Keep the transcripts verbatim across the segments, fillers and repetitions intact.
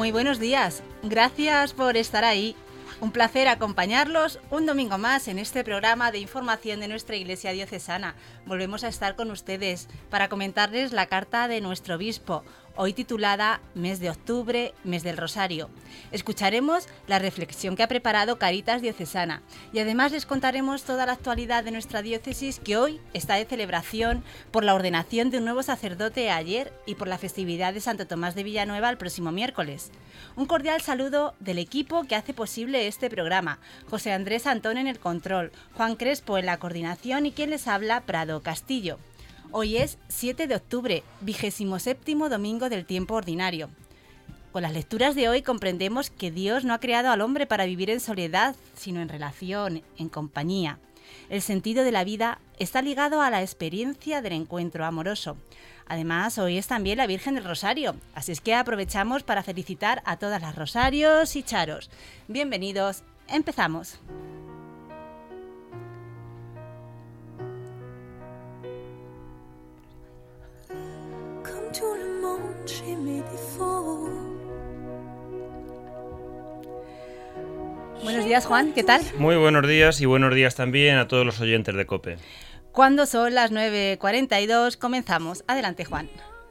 Muy buenos días, gracias por estar ahí. Un placer acompañarlos un domingo más en este programa de información de nuestra Iglesia Diocesana. Volvemos a estar con ustedes para comentarles la carta de nuestro obispo, hoy titulada Mes de Octubre, Mes del Rosario. Escucharemos la reflexión que ha preparado Caritas Diocesana y además les contaremos toda la actualidad de nuestra diócesis, que hoy está de celebración por la ordenación de un nuevo sacerdote ayer y por la festividad de Santo Tomás de Villanueva el próximo miércoles. Un cordial saludo del equipo que hace posible este programa: José Andrés Antón en el control, Juan Crespo en la coordinación y quien les habla, Prado Castillo. Hoy es siete de octubre, vigésimo séptimo domingo del tiempo ordinario. Con las lecturas de hoy comprendemos que Dios no ha creado al hombre para vivir en soledad, sino en relación, en compañía. El sentido de la vida está ligado a la experiencia del encuentro amoroso. Además, hoy es también la Virgen del Rosario, así es que aprovechamos para felicitar a todas las rosarios y charos. Bienvenidos, empezamos. Buenos días, Juan, ¿qué tal? Muy buenos días y buenos días también a todos los oyentes de COPE. Cuando son las nueve cuarenta y dos, comenzamos. Adelante, Juan.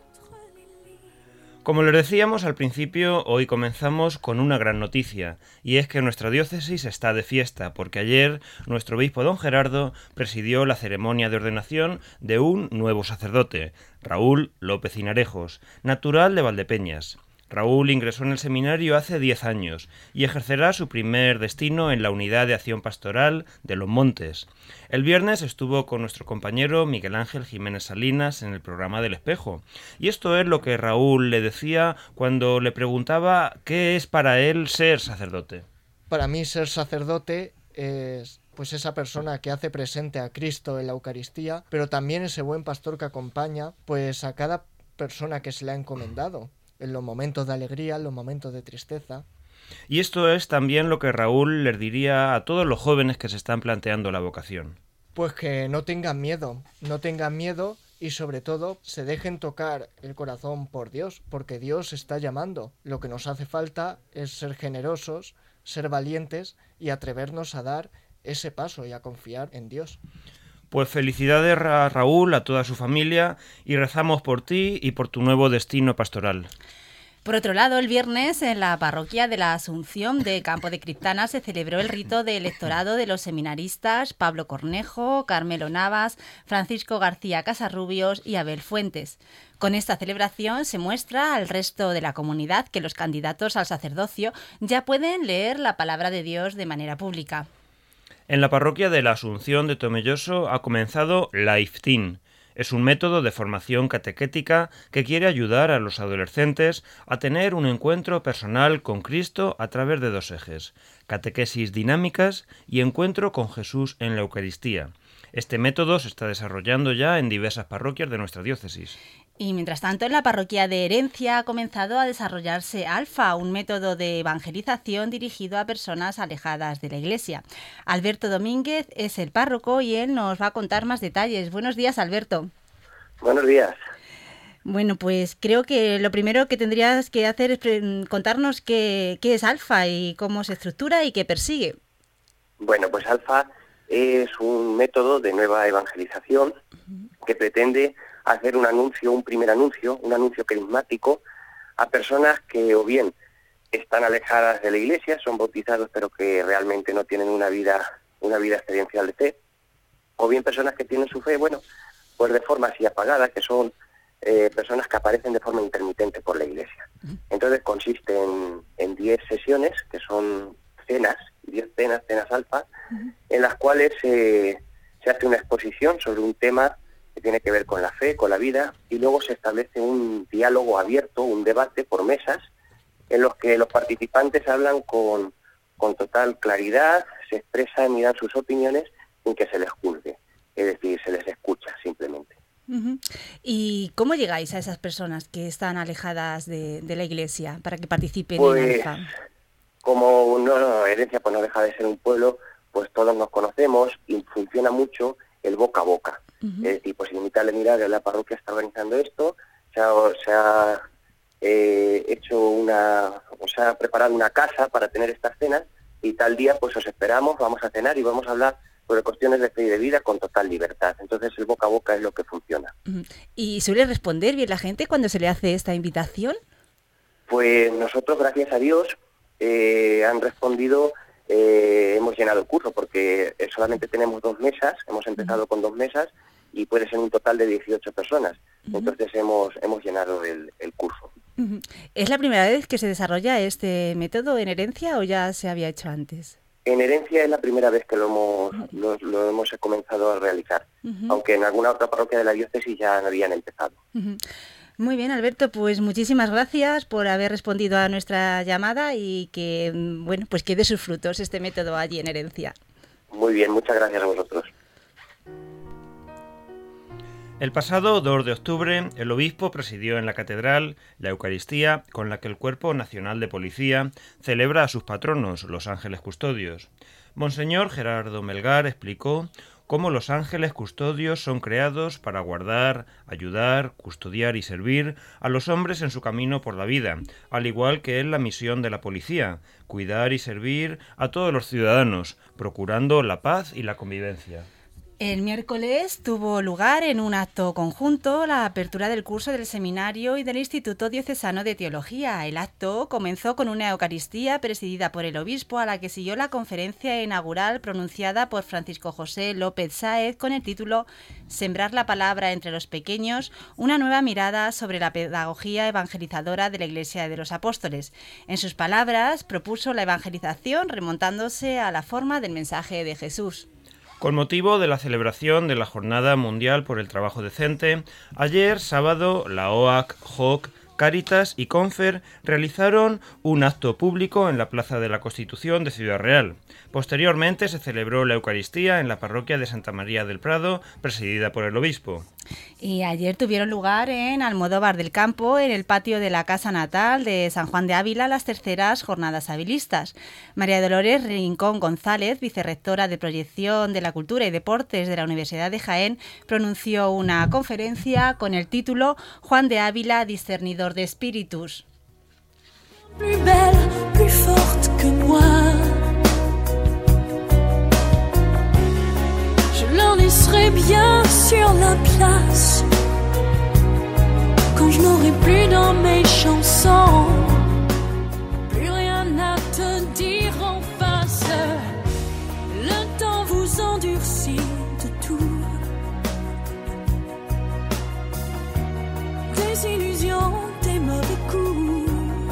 Como les decíamos al principio, hoy comenzamos con una gran noticia, y es que nuestra diócesis está de fiesta, porque ayer nuestro obispo don Gerardo presidió la ceremonia de ordenación de un nuevo sacerdote, Raúl López Hinarejos, natural de Valdepeñas. Raúl ingresó en el seminario hace diez años y ejercerá su primer destino en la Unidad de Acción Pastoral de Los Montes. El viernes estuvo con nuestro compañero Miguel Ángel Jiménez Salinas en el programa del Espejo. Y esto es lo que Raúl le decía cuando le preguntaba qué es para él ser sacerdote. Para mí ser sacerdote es pues esa persona que hace presente a Cristo en la Eucaristía, pero también ese buen pastor que acompaña pues a cada persona que se le ha encomendado, en los momentos de alegría, en los momentos de tristeza. Y esto es también lo que Raúl les diría a todos los jóvenes que se están planteando la vocación. Pues que no tengan miedo, no tengan miedo y sobre todo se dejen tocar el corazón por Dios, porque Dios está llamando. Lo que nos hace falta es ser generosos, ser valientes y atrevernos a dar ese paso y a confiar en Dios. Pues felicidades a Raúl, a toda su familia, y rezamos por ti y por tu nuevo destino pastoral. Por otro lado, el viernes en la parroquia de la Asunción de Campo de Criptana se celebró el rito de electorado de los seminaristas Pablo Cornejo, Carmelo Navas, Francisco García Casarrubios y Abel Fuentes. Con esta celebración se muestra al resto de la comunidad que los candidatos al sacerdocio ya pueden leer la palabra de Dios de manera pública. En la parroquia de la Asunción de Tomelloso ha comenzado Lifeteen. Es un método de formación catequética que quiere ayudar a los adolescentes a tener un encuentro personal con Cristo a través de dos ejes: catequesis dinámicas y encuentro con Jesús en la Eucaristía. Este método se está desarrollando ya en diversas parroquias de nuestra diócesis. Y mientras tanto, en la parroquia de Herencia ha comenzado a desarrollarse Alfa, un método de evangelización dirigido a personas alejadas de la Iglesia. Alberto Domínguez es el párroco y él nos va a contar más detalles. Buenos días, Alberto. Buenos días. Bueno, pues creo que lo primero que tendrías que hacer es contarnos qué, qué es Alfa y cómo se estructura y qué persigue. Bueno, pues Alfa es un método de nueva evangelización que pretende hacer un anuncio, un primer anuncio, un anuncio carismático a personas que o bien están alejadas de la Iglesia, son bautizados pero que realmente no tienen una vida, una vida experiencial de fe, o bien personas que tienen su fe, bueno, pues de forma así apagada, que son eh, personas que aparecen de forma intermitente por la Iglesia. Entonces consiste en, en diez sesiones, que son cenas, diez cenas, cenas alfa, uh-huh. en las cuales eh, se hace una exposición sobre un tema que tiene que ver con la fe, con la vida, y luego se establece un diálogo abierto, un debate por mesas, en los que los participantes hablan con, con total claridad, se expresan y dan sus opiniones sin que se les juzgue, es decir, se les escucha simplemente. Uh-huh. ¿Y cómo llegáis a esas personas que están alejadas de, de la Iglesia para que participen pues, en Alfa? Como no, no, Herencia pues no deja de ser un pueblo, pues todos nos conocemos y funciona mucho el boca a boca. Uh-huh. Es decir, pues sin imitarle mirar, la parroquia está organizando esto, se ha, se ha eh, hecho una, o sea, preparado una casa para tener estas cenas, y tal día pues os esperamos, vamos a cenar y vamos a hablar sobre cuestiones de fe y de vida con total libertad. Entonces el boca a boca es lo que funciona. ¿Y suele responder bien la gente cuando se le hace esta invitación? Pues nosotros, gracias a Dios, eh, han respondido, eh, hemos llenado el curso, porque solamente tenemos dos mesas, hemos empezado uh-huh. con dos mesas, y puede ser un total de dieciocho personas. Uh-huh. Entonces hemos hemos llenado el, el curso. Uh-huh. ¿Es la primera vez que se desarrolla este método en Herencia o ya se había hecho antes? En Herencia es la primera vez que lo hemos, uh-huh. lo, lo hemos comenzado a realizar, uh-huh. aunque en alguna otra parroquia de la diócesis ya habían empezado. Uh-huh. Muy bien, Alberto, pues muchísimas gracias por haber respondido a nuestra llamada y que, bueno, pues que dé sus frutos este método allí en Herencia. Muy bien, muchas gracias a vosotros. El pasado dos de octubre, el obispo presidió en la catedral la Eucaristía con la que el Cuerpo Nacional de Policía celebra a sus patronos, los ángeles custodios. Monseñor Gerardo Melgar explicó cómo los ángeles custodios son creados para guardar, ayudar, custodiar y servir a los hombres en su camino por la vida, al igual que es la misión de la policía, cuidar y servir a todos los ciudadanos, procurando la paz y la convivencia. El miércoles tuvo lugar en un acto conjunto la apertura del curso del Seminario y del Instituto Diocesano de Teología. El acto comenzó con una Eucaristía presidida por el obispo, a la que siguió la conferencia inaugural pronunciada por Francisco José López Sáez con el título Sembrar la palabra entre los pequeños, una nueva mirada sobre la pedagogía evangelizadora de la Iglesia de los Apóstoles. En sus palabras, propuso la evangelización remontándose a la forma del mensaje de Jesús. Con motivo de la celebración de la Jornada Mundial por el Trabajo Decente, ayer sábado la O A C, J O C, Cáritas y Confer realizaron un acto público en la Plaza de la Constitución de Ciudad Real. Posteriormente se celebró la Eucaristía en la parroquia de Santa María del Prado, presidida por el obispo. Y ayer tuvieron lugar en Almodóvar del Campo, en el patio de la casa natal de San Juan de Ávila, las terceras jornadas habilistas. María Dolores Rincón González, vicerrectora de Proyección de la Cultura y Deportes de la Universidad de Jaén, pronunció una conferencia con el título Juan de Ávila, discernidor de espíritus. Plus belle, plus forte que moi. Je leur laisserai bien sur la place quand je n'aurai plus dans mes chansons plus rien à te dire en face. Le temps vous endurcit de tout, des illusions, des mauvais coups.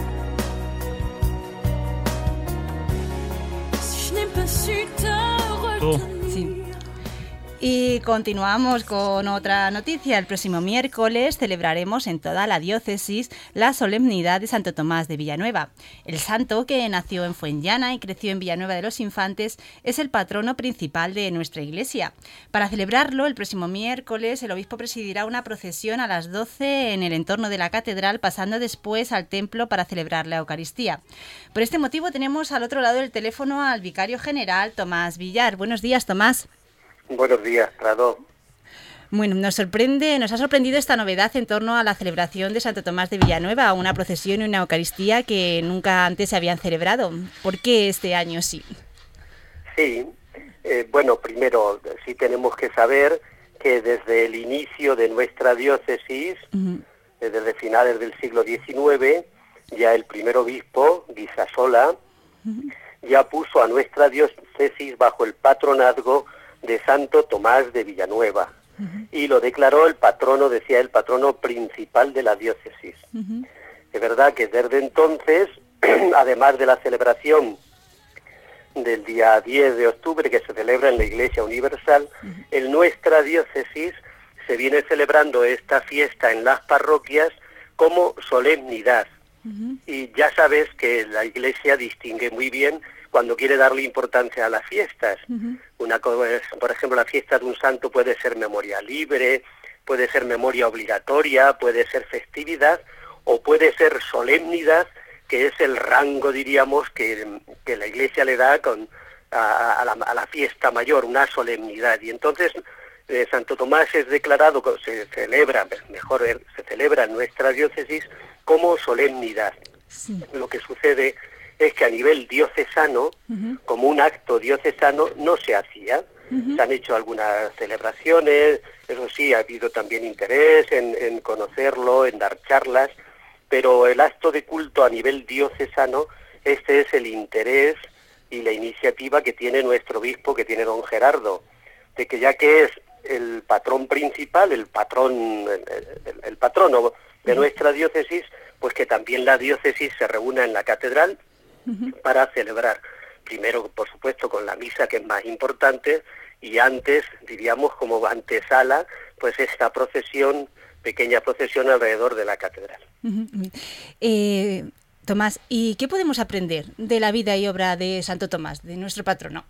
Si je n'ai pas su te retenir. Sí. Y continuamos con otra noticia. El próximo miércoles celebraremos en toda la diócesis la solemnidad de Santo Tomás de Villanueva. El santo, que nació en Fuenllana y creció en Villanueva de los Infantes, es el patrono principal de nuestra iglesia. Para celebrarlo, el próximo miércoles el obispo presidirá una procesión a las doce en el entorno de la catedral, pasando después al templo para celebrar la Eucaristía. Por este motivo tenemos al otro lado del teléfono al vicario general Tomás Villar. Buenos días, Tomás. Buenos días, Prado. Bueno, nos sorprende, nos ha sorprendido esta novedad en torno a la celebración de Santo Tomás de Villanueva, una procesión y una Eucaristía que nunca antes se habían celebrado. ¿Por qué este año sí? Sí, eh, bueno, primero sí tenemos que saber que desde el inicio de nuestra diócesis, uh-huh. eh, desde finales del siglo diecinueve, ya el primer obispo, Guisasola, uh-huh. ya puso a nuestra diócesis bajo el patronazgo de Santo Tomás de Villanueva, uh-huh. y lo declaró el patrono, decía el patrono principal de la diócesis. Uh-huh. Es verdad que desde entonces, además de la celebración del día diez de octubre que se celebra en la Iglesia Universal, uh-huh. en nuestra diócesis se viene celebrando esta fiesta en las parroquias como solemnidad. Uh-huh. Y ya sabes que la Iglesia distingue muy bien cuando quiere darle importancia a las fiestas. Uh-huh. Una, por ejemplo, la fiesta de un santo puede ser memoria libre, puede ser memoria obligatoria, puede ser festividad o puede ser solemnidad, que es el rango, diríamos, que, que la Iglesia le da con, a, a, la, a la fiesta mayor, una solemnidad. Y entonces eh, Santo Tomás es declarado, se celebra, mejor, se celebra en nuestra diócesis como solemnidad. Sí. Lo que sucede es que a nivel diocesano, uh-huh. como un acto diocesano, no se hacía. Uh-huh. Se han hecho algunas celebraciones, eso sí, ha habido también interés en, en conocerlo, en dar charlas, pero el acto de culto a nivel diocesano, este es el interés y la iniciativa que tiene nuestro obispo, que tiene don Gerardo, de que ya que es el patrón principal, el patrón, el, el, el patrono de nuestra diócesis, pues que también la diócesis se reúna en la catedral uh-huh. para celebrar. Primero, por supuesto, con la misa, que es más importante, y antes, diríamos, como antesala, pues esta procesión, pequeña procesión alrededor de la catedral. Uh-huh. Eh, Tomás, ¿y qué podemos aprender de la vida y obra de Santo Tomás, de nuestro patrono?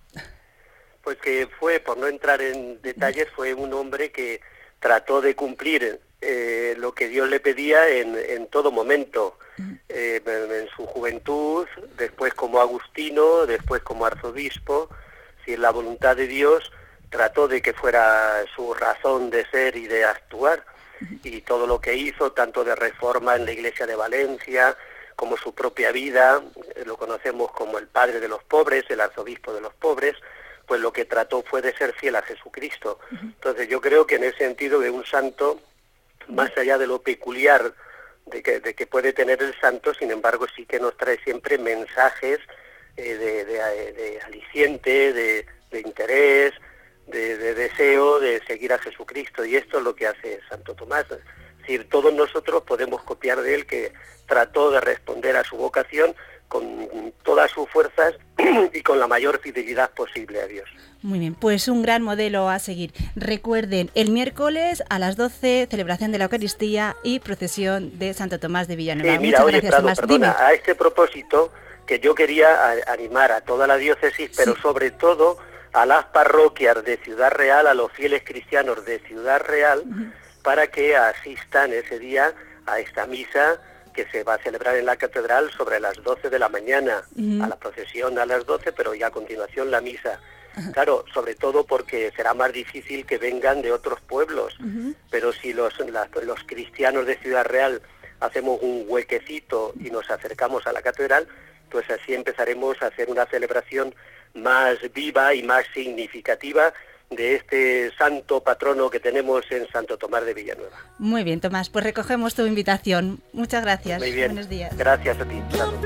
Pues que fue, por no entrar en detalles, fue un hombre que trató de cumplir eh, lo que Dios le pedía en, en todo momento, eh, en, en su juventud, después como agustino, después como arzobispo. Si en la voluntad de Dios trató de que fuera su razón de ser y de actuar, y todo lo que hizo, tanto de reforma en la iglesia de Valencia, como su propia vida, eh, lo conocemos como el padre de los pobres, el arzobispo de los pobres, pues lo que trató fue de ser fiel a Jesucristo. Entonces yo creo que en ese sentido de un santo, más allá de lo peculiar de que, de que puede tener el santo, sin embargo sí que nos trae siempre mensajes eh, de, de, de aliciente, de, de interés, de, de deseo de seguir a Jesucristo, y esto es lo que hace Santo Tomás. Es decir, todos nosotros podemos copiar de él, que trató de responder a su vocación con todas sus fuerzas y con la mayor fidelidad posible a Dios. Muy bien, pues un gran modelo a seguir. Recuerden, el miércoles a las doce, celebración de la Eucaristía y procesión de Santo Tomás de Villanueva. Sí, mira, Muchas oye, gracias, Prado, Tomás. perdona, Dime. a este propósito, que yo quería a, animar a toda la diócesis, pero sí. sobre todo a las parroquias de Ciudad Real, a los fieles cristianos de Ciudad Real, uh-huh. para que asistan ese día a esta misa que se va a celebrar en la catedral sobre las doce de la mañana, uh-huh. a la procesión a las doce, pero ya a continuación la misa. Uh-huh. Claro, sobre todo porque será más difícil que vengan de otros pueblos, uh-huh. pero si los, la, los cristianos de Ciudad Real hacemos un huequecito y nos acercamos a la catedral, pues así empezaremos a hacer una celebración más viva y más significativa de este santo patrono que tenemos en Santo Tomás de Villanueva. Muy bien, Tomás, pues recogemos tu invitación. Muchas gracias. Muy bien. Buenos días. Gracias a ti.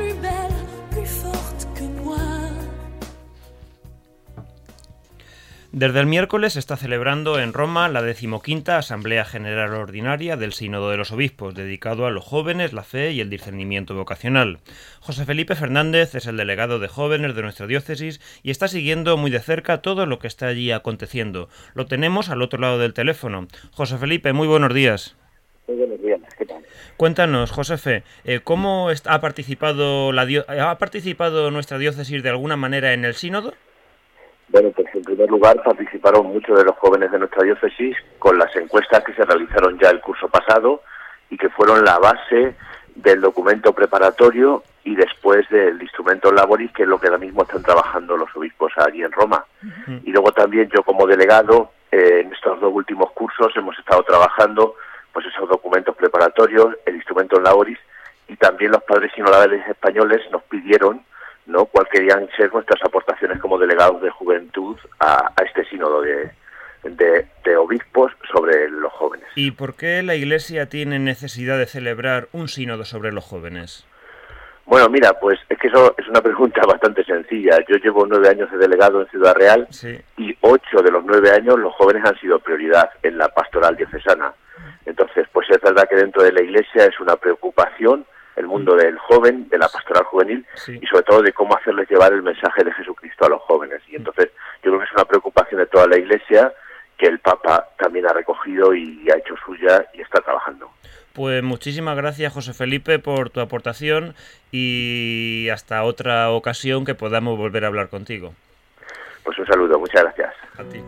Desde el miércoles se está celebrando en Roma la decimoquinta Asamblea General Ordinaria del Sínodo de los Obispos, dedicado a los jóvenes, la fe y el discernimiento vocacional. José Felipe Fernández es el delegado de jóvenes de nuestra diócesis y está siguiendo muy de cerca todo lo que está allí aconteciendo. Lo tenemos al otro lado del teléfono. José Felipe, muy buenos días. Muy buenos días, ¿qué tal? Cuéntanos, Josefe, eh, ¿cómo ha participado, la dio- ha participado nuestra diócesis de alguna manera en el sínodo? Bueno, pues en primer lugar participaron muchos de los jóvenes de nuestra diócesis con las encuestas que se realizaron ya el curso pasado y que fueron la base del documento preparatorio y después del instrumento laboris, que es lo que ahora mismo están trabajando los obispos allí en Roma. Uh-huh. Y luego también yo como delegado, eh, en estos dos últimos cursos hemos estado trabajando pues esos documentos preparatorios, el instrumento laboris, y también los padres sinodales españoles nos pidieron, ¿no?, cuál querían ser nuestras aportaciones como delegados de juventud a, a este sínodo de, de, de obispos sobre los jóvenes. ¿Y por qué la Iglesia tiene necesidad de celebrar un sínodo sobre los jóvenes? Bueno, mira, pues es que eso es una pregunta bastante sencilla. Yo llevo nueve años de delegado en Ciudad Real, sí, y ocho de los nueve años los jóvenes han sido prioridad en la pastoral diocesana. Entonces, pues es verdad que dentro de la Iglesia es una preocupación el mundo del joven, de la pastoral juvenil, sí, y sobre todo de cómo hacerles llevar el mensaje de Jesucristo a los jóvenes. Y entonces yo creo que es una preocupación de toda la Iglesia que el Papa también ha recogido y ha hecho suya y está trabajando. Pues muchísimas gracias, José Felipe, por tu aportación y hasta otra ocasión que podamos volver a hablar contigo. Pues un saludo, muchas gracias. A ti.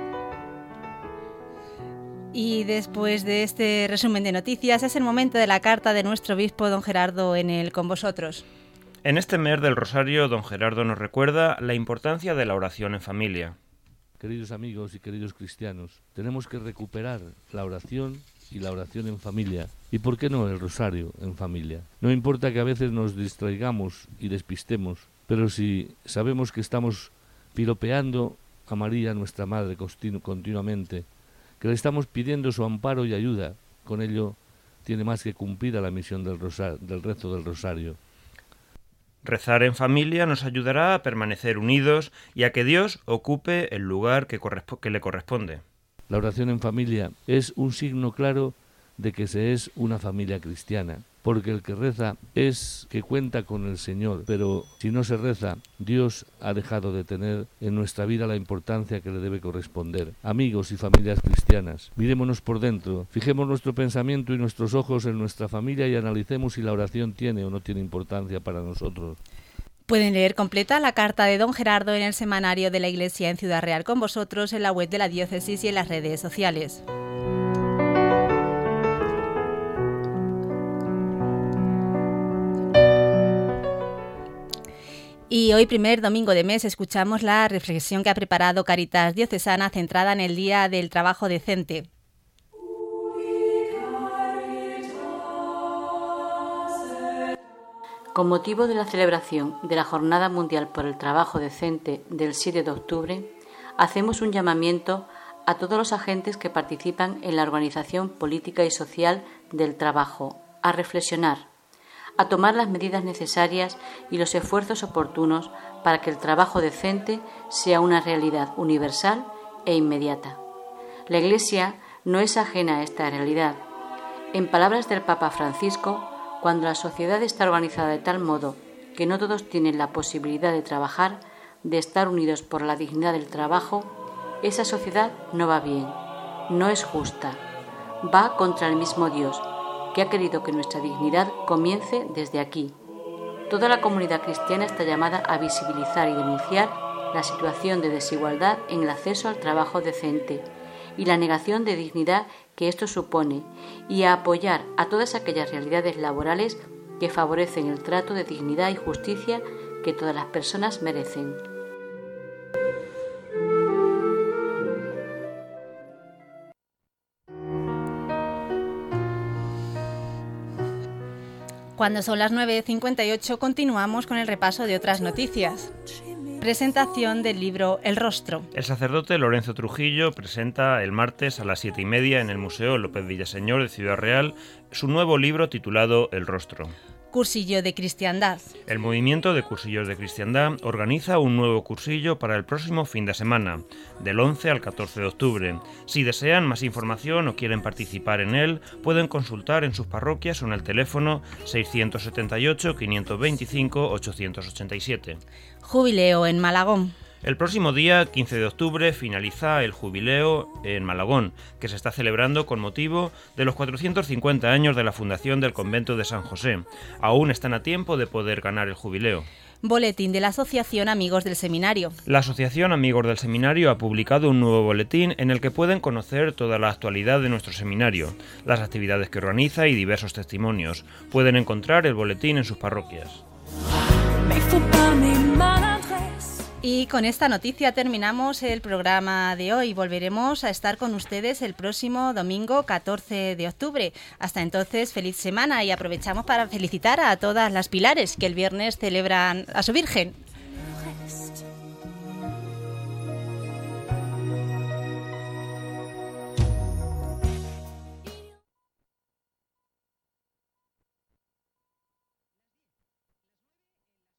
Y después de este resumen de noticias, es el momento de la carta de nuestro obispo, don Gerardo, en el Con Vosotros. En este mes del Rosario, don Gerardo nos recuerda la importancia de la oración en familia. Queridos amigos y queridos cristianos, tenemos que recuperar la oración y la oración en familia, y por qué no el rosario en familia. No importa que a veces nos distraigamos y despistemos, pero si sabemos que estamos piropeando a María, nuestra Madre, continu- continuamente, que le estamos pidiendo su amparo y ayuda, con ello tiene más que cumplida la misión del, rosar- del rezo del rosario. Rezar en familia nos ayudará a permanecer unidos y a que Dios ocupe el lugar que, corresp- que le corresponde. La oración en familia es un signo claro de que se es una familia cristiana, porque el que reza es que cuenta con el Señor, pero si no se reza, Dios ha dejado de tener en nuestra vida la importancia que le debe corresponder. Amigos y familias cristianas, mirémonos por dentro, fijemos nuestro pensamiento y nuestros ojos en nuestra familia y analicemos si la oración tiene o no tiene importancia para nosotros. Pueden leer completa la carta de don Gerardo en el semanario de la Iglesia en Ciudad Real con vosotros, en la web de la diócesis y en las redes sociales. Y hoy, primer domingo de mes, escuchamos la reflexión que ha preparado Caritas Diocesana centrada en el Día del Trabajo Decente. Con motivo de la celebración de la Jornada Mundial por el Trabajo Decente del siete de octubre, hacemos un llamamiento a todos los agentes que participan en la organización política y social del trabajo, a reflexionar, a tomar las medidas necesarias y los esfuerzos oportunos para que el trabajo decente sea una realidad universal e inmediata. La Iglesia no es ajena a esta realidad. En palabras del Papa Francisco, cuando la sociedad está organizada de tal modo que no todos tienen la posibilidad de trabajar, de estar unidos por la dignidad del trabajo, esa sociedad no va bien, no es justa, va contra el mismo Dios, que ha querido que nuestra dignidad comience desde aquí. Toda la comunidad cristiana está llamada a visibilizar y denunciar la situación de desigualdad en el acceso al trabajo decente y la negación de dignidad que esto supone, y a apoyar a todas aquellas realidades laborales que favorecen el trato de dignidad y justicia que todas las personas merecen. Cuando son las nueve cincuenta y ocho continuamos con el repaso de otras noticias. Presentación del libro El Rostro. El sacerdote Lorenzo Trujillo presenta el martes a las siete y media en el Museo López Villaseñor de Ciudad Real su nuevo libro titulado El Rostro. Cursillo de Cristiandad. El movimiento de cursillos de cristiandad organiza un nuevo cursillo para el próximo fin de semana, del once al catorce de octubre. Si desean más información o quieren participar en él, pueden consultar en sus parroquias o en el teléfono seiscientos setenta y ocho, quinientos veinticinco, ochocientos ochenta y siete. Jubileo en Malagón. El próximo día, quince de octubre, finaliza el jubileo en Malagón, que se está celebrando con motivo de los cuatrocientos cincuenta años de la fundación del convento de San José. Aún están a tiempo de poder ganar el jubileo. Boletín de la Asociación Amigos del Seminario. La Asociación Amigos del Seminario ha publicado un nuevo boletín en el que pueden conocer toda la actualidad de nuestro seminario, las actividades que organiza y diversos testimonios. Pueden encontrar el boletín en sus parroquias. Y con esta noticia terminamos el programa de hoy. Volveremos a estar con ustedes el próximo domingo catorce de octubre. Hasta entonces, feliz semana, y aprovechamos para felicitar a todas las Pilares que el viernes celebran a su Virgen.